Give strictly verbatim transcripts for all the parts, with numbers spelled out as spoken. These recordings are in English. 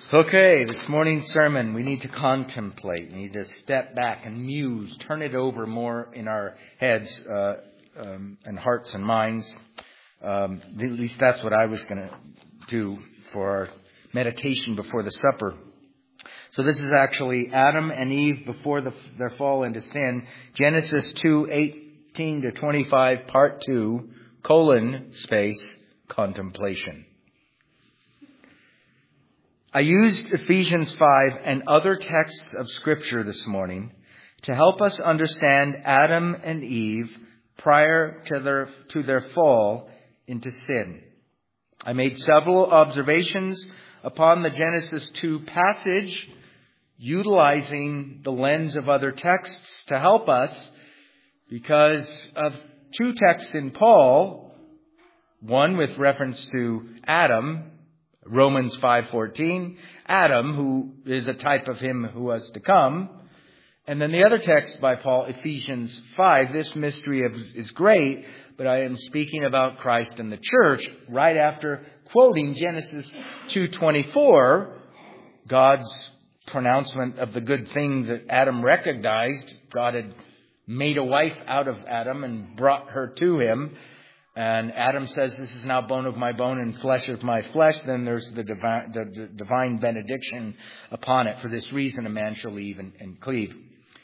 Okay, this morning's sermon, we need to contemplate. We need to step back and muse, turn it over more in our heads uh, um, and hearts and minds. Um, at least that's what I was going to do for our meditation before the supper. So this is actually Adam and Eve before the, their fall into sin. Genesis two, eighteen to twenty-five, part two, colon, space, contemplation. I used Ephesians five and other texts of Scripture this morning to help us understand Adam and Eve prior to their, to their fall into sin. I made several observations upon the Genesis two passage, utilizing the lens of other texts to help us because of two texts in Paul, one with reference to Adam, Romans five fourteen, Adam, who is a type of him who was to come. And then the other text by Paul, Ephesians five. This mystery is great, but I am speaking about Christ and the church right after quoting Genesis two twenty-four, God's pronouncement of the good thing that Adam recognized. God had made a wife out of Adam and brought her to him. And Adam says, this is now bone of my bone and flesh of my flesh. Then there's the divine, the, the divine benediction upon it. For this reason, a man shall leave and, and cleave.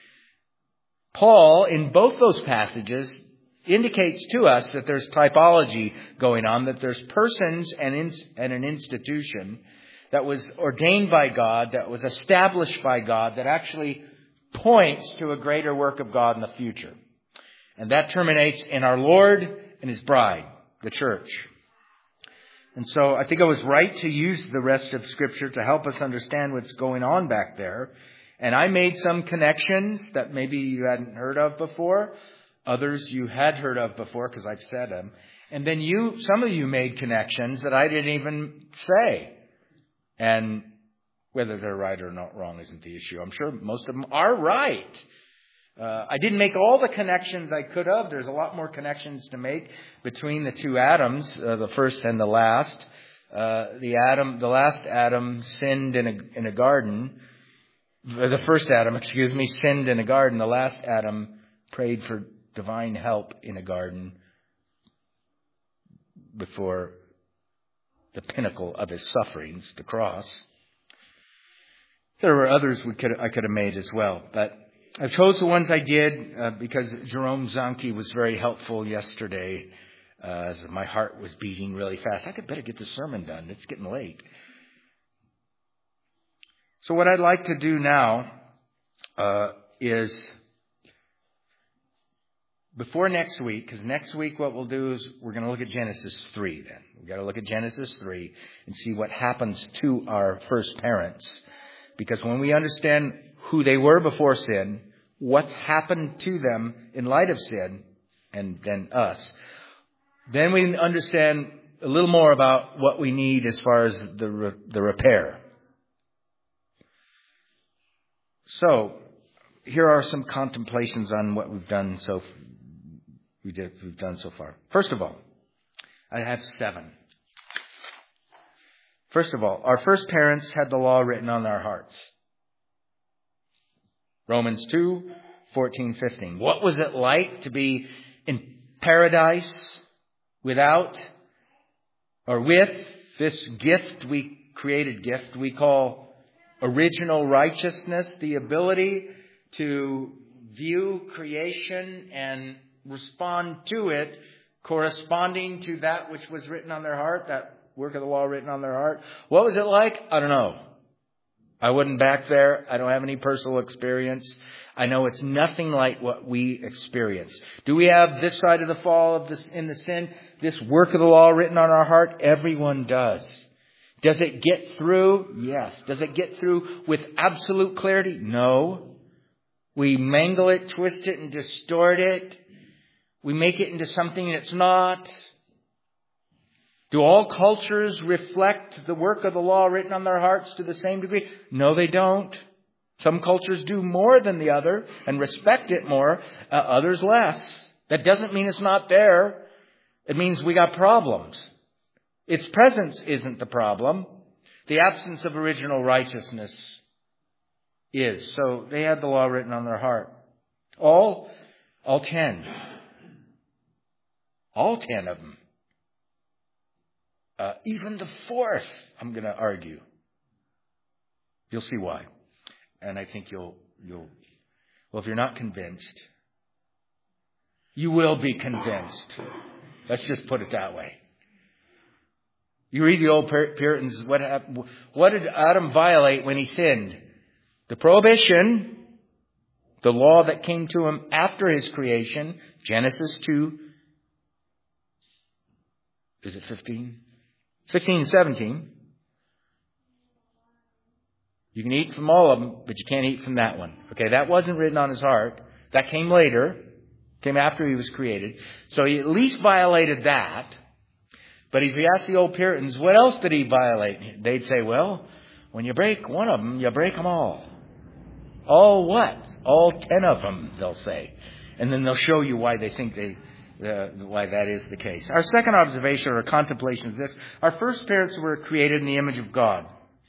Paul, in both those passages, indicates to us that there's typology going on, that there's persons and, in, and an institution that was ordained by God, that was established by God, that actually points to a greater work of God in the future. And that terminates in our Lord and His bride, the church. And so I think I was right to use the rest of Scripture to help us understand what's going on back there. And I made some connections that maybe you hadn't heard of before. Others you had heard of before because I've said them. And then you, some of you made connections that I didn't even say. And whether they're right or not wrong isn't the issue. I'm sure most of them are right. Uh, I didn't make all the connections I could have. There's a lot more connections to make between the two Adams, uh, the first and the last. Uh, the Adam, the last Adam sinned in a, in a garden. The first Adam, excuse me, sinned in a garden. The last Adam prayed for divine help in a garden before the pinnacle of his sufferings, the cross. There were others we could I could have made as well, but I chose the ones I did uh, because Jerome Zonke was very helpful yesterday uh, as my heart was beating really fast. I could better get the sermon done. It's getting late. So what I'd like to do now uh, is, before next week, because next week what we'll do is we're going to look at Genesis three then. We've got to look at Genesis three and see what happens to our first parents. Because when we understand who they were before sin, what's happened to them in light of sin, and then us, then we understand a little more about what we need as far as the re- the repair. So, here are some contemplations on what we've done so we did we've done so far. First of all, I have seven. First of all, our first parents had the law written on their hearts. Romans two, fourteen, fifteen. What was it like to be in paradise without or with this gift, we created gift we call original righteousness, the ability to view creation and respond to it corresponding to that which was written on their heart, that work of the law written on their heart. What was it like? I don't know. I wasn't back there. I don't have any personal experience. I know it's nothing like what we experience. Do we have this side of the fall of this in the sin, this work of the law written on our heart? Everyone does. Does it get through? Yes. Does it get through with absolute clarity? No. We mangle it, twist it, and distort it. We make it into something it's not. Do all cultures reflect the work of the law written on their hearts to the same degree? No, they don't. Some cultures do more than the other and respect it more, uh, others less. That doesn't mean it's not there. It means we got problems. Its presence isn't the problem. the absence of original righteousness is. So they had the law written on their heart. All, all ten. All ten of them. Uh, even the fourth, I'm going to argue. You'll see why. And I think you'll, you'll, well, if you're not convinced, you will be convinced. Let's just put it that way. You read the old Puritans, what, what did Adam violate when he sinned? The prohibition, the law that came to him after his creation, Genesis two, is it fifteen? sixteen and seventeen. You can eat from all of them, but you can't eat from that one. Okay, that wasn't written on his heart. That came later. Came after he was created. So he at least violated that. But if you ask the old Puritans, what else did he violate? They'd say, well, when you break one of them, you break them all. All what? All ten of them, they'll say. And then they'll show you why they think they, uh, why that is the case. Our second observation or contemplation is this. Our first parents were created in the image of God.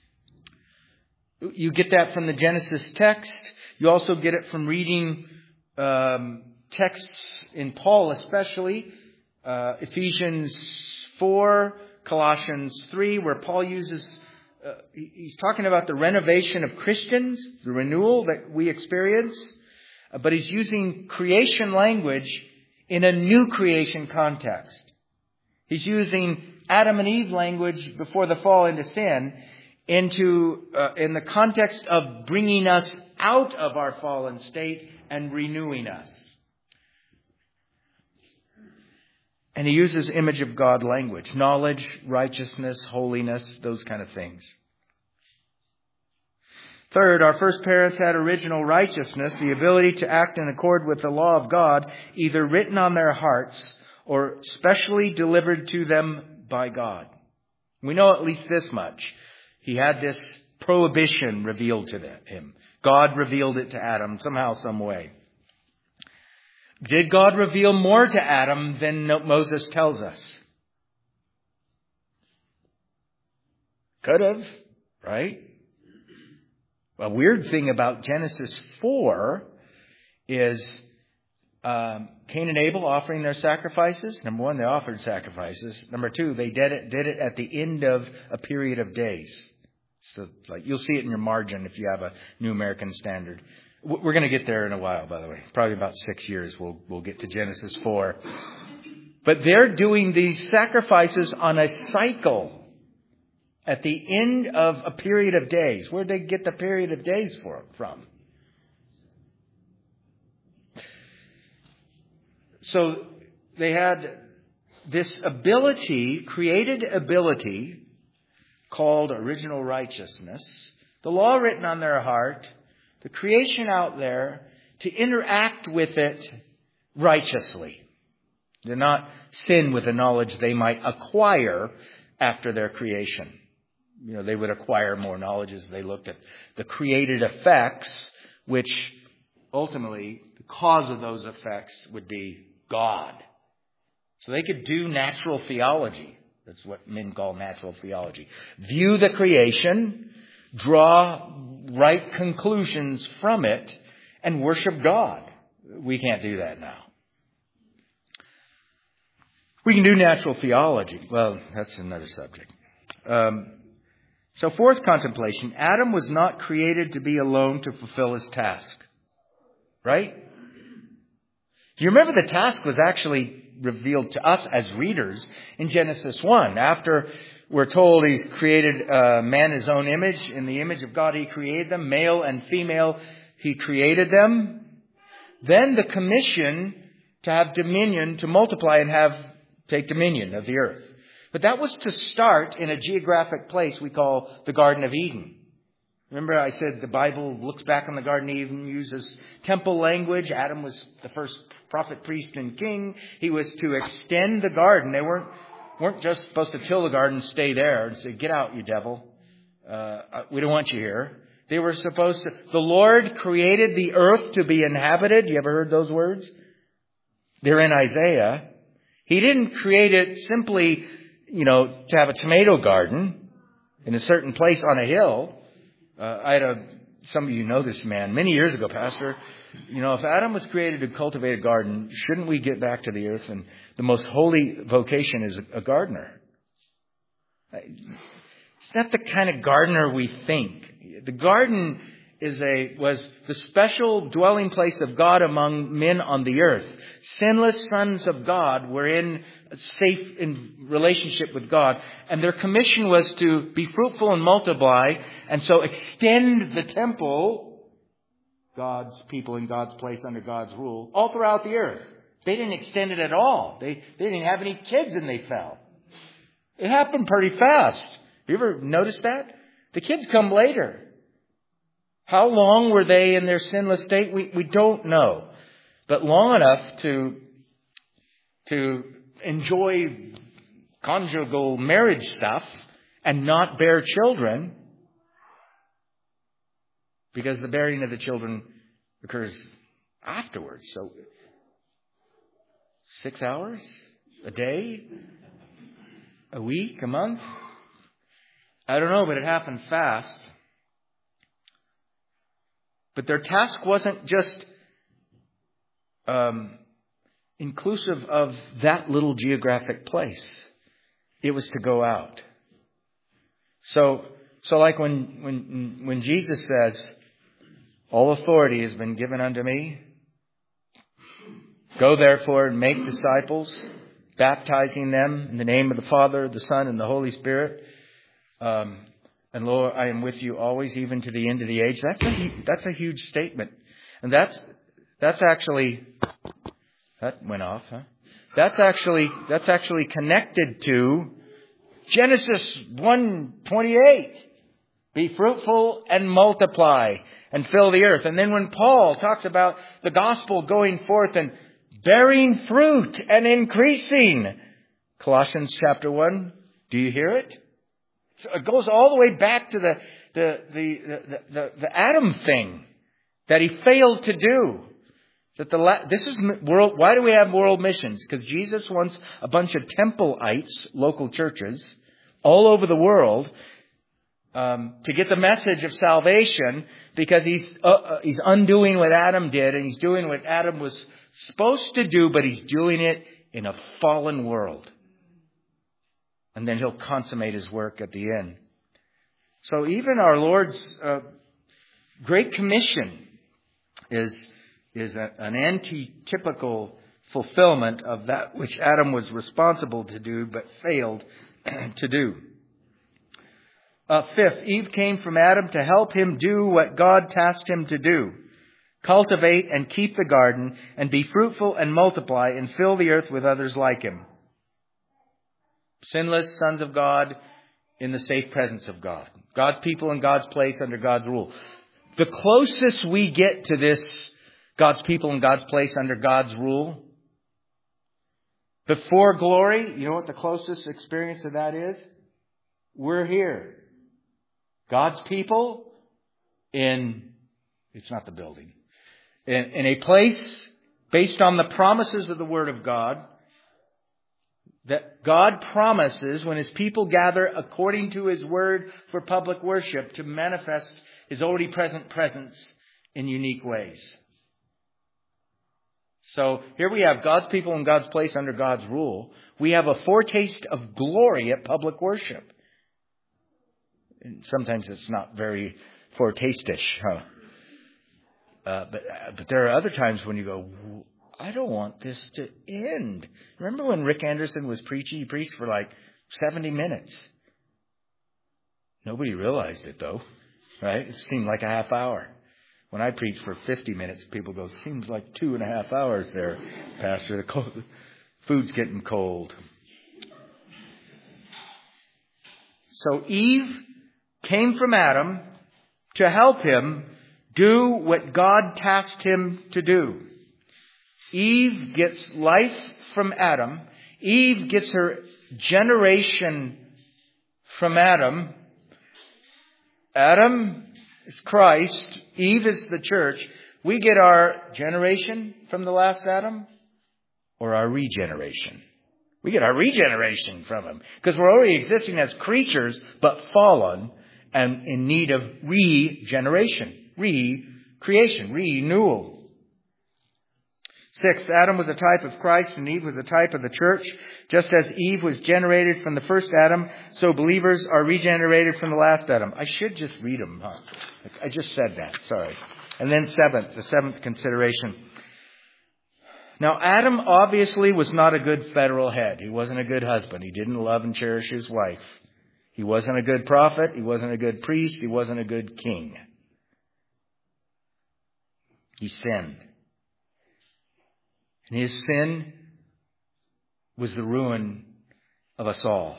You get that from the Genesis text. You also get it from reading um, texts in Paul especially. Uh, Ephesians four, Colossians three, where Paul uses, uh, he's talking about the renovation of Christians, the renewal that we experience. Uh, but he's using creation language in a new creation context. He's using Adam and Eve language before the fall into sin into uh, in the context of bringing us out of our fallen state and renewing us. And he uses image of God language, knowledge, righteousness, holiness, those kind of things. Third, our first parents had original righteousness, the ability to act in accord with the law of God, either written on their hearts or specially delivered to them by God. We know at least this much. He had this prohibition revealed to him. God revealed it to Adam somehow, some way. Did God reveal more to Adam than Moses tells us? Could have, right? A weird thing about Genesis four is um, Cain and Abel offering their sacrifices. Number one, they offered sacrifices. Number two, they did it, did it at the end of a period of days. So, like, you'll see it in your margin if you have a New American Standard. We're going to get there in a while, by the way. Probably about six years we'll we'll get to Genesis four. But they're doing these sacrifices on a cycle at the end of a period of days. Where'd they get the period of days for, from? So they had this ability, created ability, called original righteousness, the law written on their heart, the creation out there, to interact with it righteously. To not sin with the knowledge they might acquire after their creation. You know, they would acquire more knowledge as they looked at the created effects, which ultimately, the cause of those effects would be God. So they could do natural theology. That's what men call natural theology. View the creation, draw right conclusions from it, and worship God. We can't do that now. We can do natural theology. Well, that's another subject. Um, so fourth contemplation, Adam was not created to be alone to fulfill his task. Right? Do you remember the task was actually revealed to us as readers in Genesis one? After we're told he's created uh, man his own image. In the image of God he created them. Male and female he created them. Then the commission to have dominion, to multiply and have take dominion of the earth. But that was to start in a geographic place we call the Garden of Eden. Remember I said the Bible looks back on the Garden of Eden, uses temple language. Adam was the first prophet, priest, and king. He was to extend the garden. They weren't weren't just supposed to till the garden, stay there, and say, get out, you devil. Uh, we don't want you here. They were supposed to... The Lord created the earth to be inhabited. You ever heard those words? They're in Isaiah. He didn't create it simply, you know, to have a tomato garden. in a certain place on a hill. Uh, I had a, some of you know this man, many years ago, Pastor. You know, if Adam was created to cultivate a garden, shouldn't we get back to the earth? And the most holy vocation is a gardener. It's not the kind of gardener we think. The garden is a was the special dwelling place of God among men on the earth. Sinless sons of God were in a safe in relationship with God, and their commission was to be fruitful and multiply, and so extend the temple, God's people in God's place under God's rule, all throughout the earth. They didn't extend it at all. They they didn't have any kids and they fell. It happened pretty fast. You ever notice that? The kids come later. How long were they in their sinless state? We we don't know. But long enough to, to enjoy conjugal marriage stuff and not bear children, because the bearing of the children occurs afterwards. So six hours? A day? A week? A month? I don't know, but it happened fast. But their task wasn't just um, inclusive of that little geographic place. It was to go out. So, so like when when when Jesus says, "All authority has been given unto me. Go therefore and make disciples, baptizing them in the name of the Father, the Son, and the Holy Spirit. Um, and Lord, I am with you always, even to the end of the age." That's a that's a huge statement, and that's that's actually that went off, huh? That's actually that's actually connected to Genesis one twenty-eight. Be fruitful and multiply and fill the earth. And then when Paul talks about the gospel going forth and bearing fruit and increasing, Colossians chapter one, do you hear it? So it goes all the way back to the the the the, the, the Adam thing that he failed to do. That the this is world. Why do we have world missions? Because Jesus wants a bunch of Templeites, local churches, all over the world, um, to get the message of salvation. Because he's uh, uh, he's undoing what Adam did, and he's doing what Adam was supposed to do, but he's doing it in a fallen world. And then he'll consummate his work at the end. So even our Lord's uh, Great Commission is is a, an antitypical fulfillment of that which Adam was responsible to do but failed to do. Uh, fifth, Eve came from Adam to help him do what God tasked him to do. Cultivate and keep the garden and be fruitful and multiply and fill the earth with others like him. Sinless sons of God in the safe presence of God. God's people in God's place under God's rule. The closest we get to this God's people in God's place under God's rule, before glory, you know what the closest experience of that is? We're here. God's people in, it's not the building, in, in a place based on the promises of the Word of God, that God promises when His people gather according to His Word for public worship to manifest His already present presence in unique ways. So here we have God's people in God's place under God's rule. We have a foretaste of glory at public worship. And sometimes it's not very foretastish, huh? Uh, but but there are other times when you go, I don't want this to end. Remember when Rick Anderson was preaching? He preached for like seventy minutes. Nobody realized it though, right? It seemed like a half hour. When I preach for fifty minutes, people go, seems like two and a half hours there, Pastor. The cold, food's getting cold. So Eve came from Adam to help him do what God tasked him to do. Eve gets life from Adam. Eve gets her generation from Adam. Adam is Christ. Eve is the church. We get our generation from the last Adam or our regeneration. We get our regeneration from Him. Because we're already existing as creatures, but fallen and in need of regeneration, recreation, renewal. Sixth, Adam was a type of Christ and Eve was a type of the church. Just as Eve was generated from the first Adam, so believers are regenerated from the last Adam. I should just read them, huh? I just said that, sorry. And then seventh, the seventh consideration. Now, Adam obviously was not a good federal head. He wasn't a good husband. He didn't love and cherish his wife. He wasn't a good prophet. He wasn't a good priest. He wasn't a good king. He sinned. And his sin was the ruin of us all.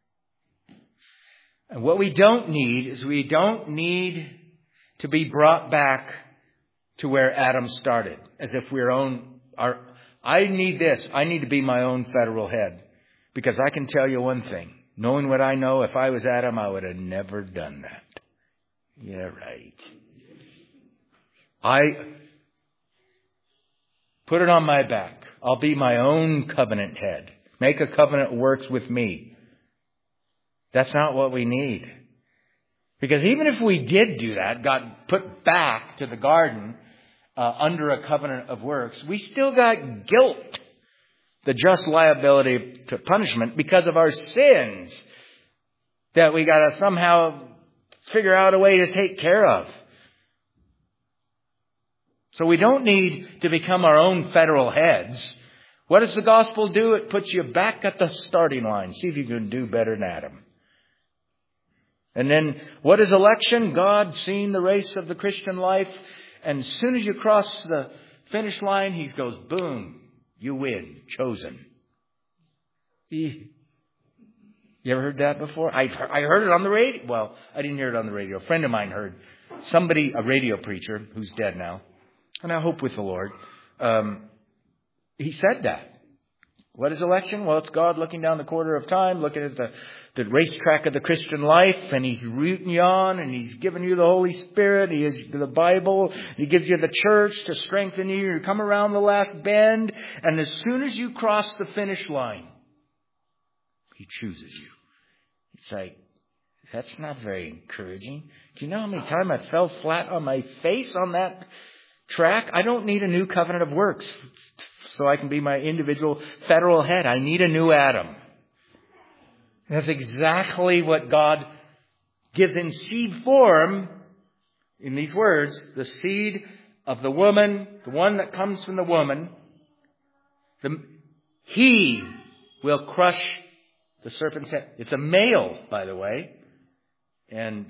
And what we don't need is we don't need to be brought back to where Adam started, as if we're own our. I need this. I need to be my own federal head, because I can tell you one thing. Knowing what I know, if I was Adam, I would have never done that. Yeah, right. I put it on my back. I'll be my own covenant head. Make a covenant that works with me. That's not what we need. Because even if we did do that, got put back to the garden uh, under a covenant of works, we still got guilt. The just liability to punishment because of our sins that we got to somehow figure out a way to take care of. So we don't need to become our own federal heads. What does the gospel do? It puts you back at the starting line. See if you can do better than Adam. And then what is election? God seeing the race of the Christian life. And as soon as you cross the finish line, He goes, boom. You win. Chosen. You ever heard that before? I I heard it on the radio. Well, I didn't hear it on the radio. A friend of mine heard somebody, a radio preacher who's dead now, and I hope with the Lord. Um, he said that. What is election? Well, it's God looking down the corridor of time, looking at the, the racetrack of the Christian life, and He's rooting you on, and He's giving you the Holy Spirit. He is the Bible. He gives you the church to strengthen you. You come around the last bend, and as soon as you cross the finish line, He chooses you. It's like, that's not very encouraging. Do you know how many times I fell flat on my face on that track? I don't need a new covenant of works so I can be my individual federal head. I need a new Adam. That's exactly what God gives in seed form in these words. The seed of the woman, the one that comes from the woman, the, he will crush the serpent's head. It's a male, by the way. And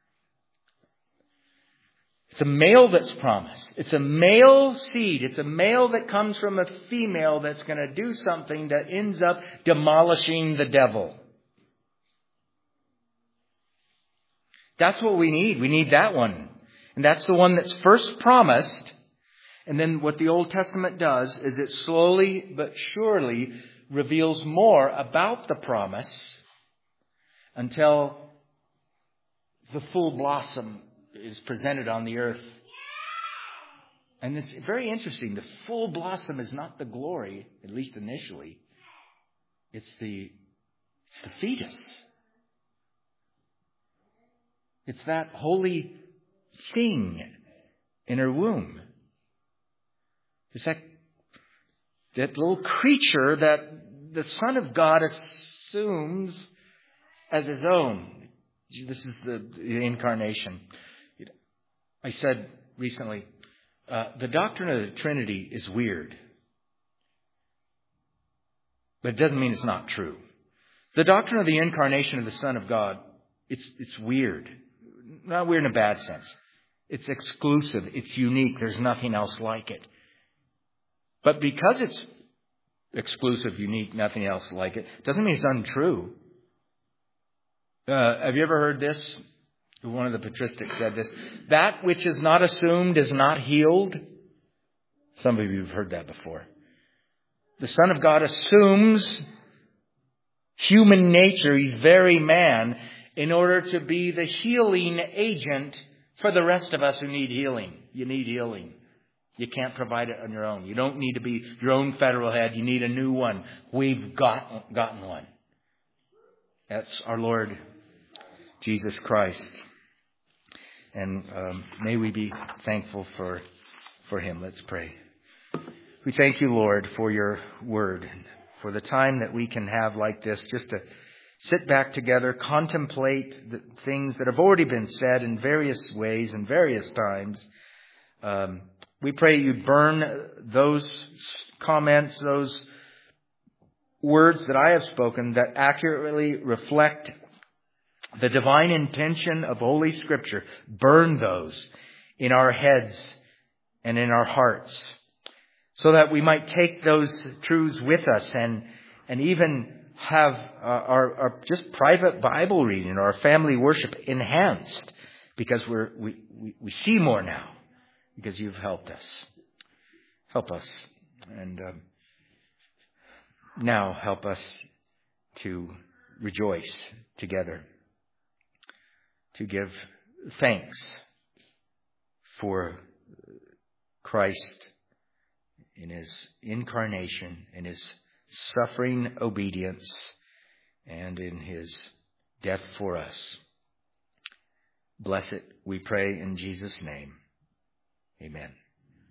it's a male that's promised. It's a male seed. It's a male that comes from a female that's going to do something that ends up demolishing the devil. That's what we need. We need that one. And that's the one that's first promised. And then what the Old Testament does is it slowly but surely reveals more about the promise until the full blossom is presented on the earth. And it's very interesting. The full blossom is not the glory, at least initially. It's the, it's the fetus. It's that holy thing in her womb. It's that, that little creature that the Son of God assumes as His own. This is the, the incarnation. I said recently, uh, the doctrine of the Trinity is weird. But it doesn't mean it's not true. The doctrine of the incarnation of the Son of God, it's it's weird. Not weird in a bad sense. It's exclusive. It's unique. There's nothing else like it. But because it's exclusive, unique, nothing else like it, doesn't mean it's untrue. Uh, have you ever heard this? One of the patristics said this. That which is not assumed is not healed. Some of you have heard that before. The Son of God assumes human nature. He's very man in order to be the healing agent for the rest of us who need healing. You need healing. You can't provide it on your own. You don't need to be your own federal head. You need a new one. We've got, gotten one. That's our Lord Jesus Christ. And um, may we be thankful for, for Him. Let's pray. We thank you, Lord, for your word, for the time that we can have like this, just to sit back together, contemplate the things that have already been said in various ways and various times. Um, we pray you burn those comments, those words that I have spoken that accurately reflect the divine intention of Holy Scripture. Burn those in our heads and in our hearts, so that we might take those truths with us and and even have uh, our, our just private Bible reading or our family worship enhanced, because we're we, we, we see more now, because you've helped us. Help us. And um, now help us to rejoice together, to give thanks for Christ in His incarnation, in His suffering obedience, and in His death for us. Bless it, we pray in Jesus' name. Amen.